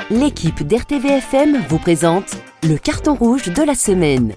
L'équipe d'RTVFM vous présente le carton rouge de la semaine.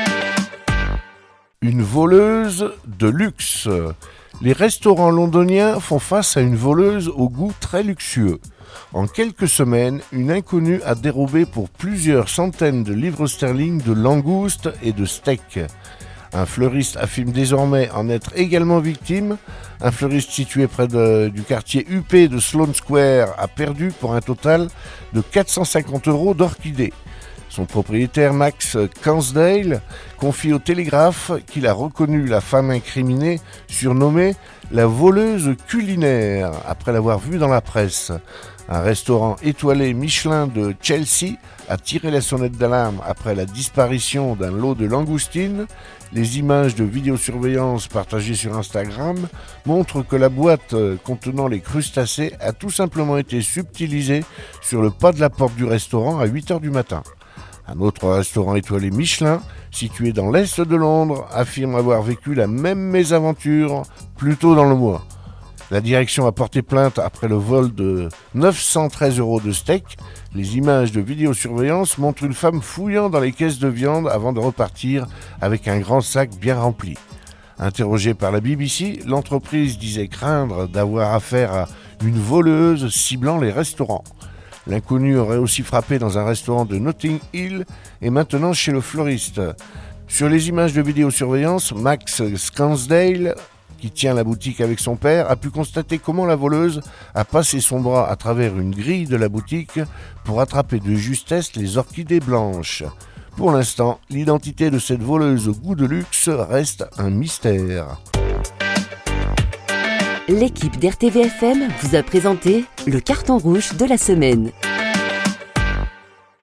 Une voleuse de luxe. Les restaurants londoniens font face à une voleuse au goût très luxueux. En quelques semaines, une inconnue a dérobé pour plusieurs centaines de livres sterling de langoustes et de steaks. Un fleuriste affirme désormais en être également victime. Un fleuriste situé près du quartier huppé de Sloane Square a perdu pour un total de 450 € d'orchidées. Son propriétaire Max Cansdale confie au Télégraphe qu'il a reconnu la femme incriminée, surnommée la voleuse culinaire, après l'avoir vue dans la presse. Un restaurant étoilé Michelin de Chelsea a tiré la sonnette d'alarme après la disparition d'un lot de langoustines. Les images de vidéosurveillance partagées sur Instagram montrent que la boîte contenant les crustacés a tout simplement été subtilisée sur le pas de la porte du restaurant à 8h du matin. Un autre restaurant étoilé Michelin, situé dans l'est de Londres, affirme avoir vécu la même mésaventure plus tôt dans le mois. La direction a porté plainte après le vol de 913 € de steak. Les images de vidéosurveillance montrent une femme fouillant dans les caisses de viande avant de repartir avec un grand sac bien rempli. Interrogée par la BBC, l'entreprise disait craindre d'avoir affaire à une voleuse ciblant les restaurants. L'inconnu aurait aussi frappé dans un restaurant de Notting Hill et maintenant chez le fleuriste. Sur les images de vidéosurveillance, Max Cansdale, qui tient la boutique avec son père, a pu constater comment la voleuse a passé son bras à travers une grille de la boutique pour attraper de justesse les orchidées blanches. Pour l'instant, l'identité de cette voleuse au goût de luxe reste un mystère. L'équipe d'RTVFM vous a présenté le carton rouge de la semaine.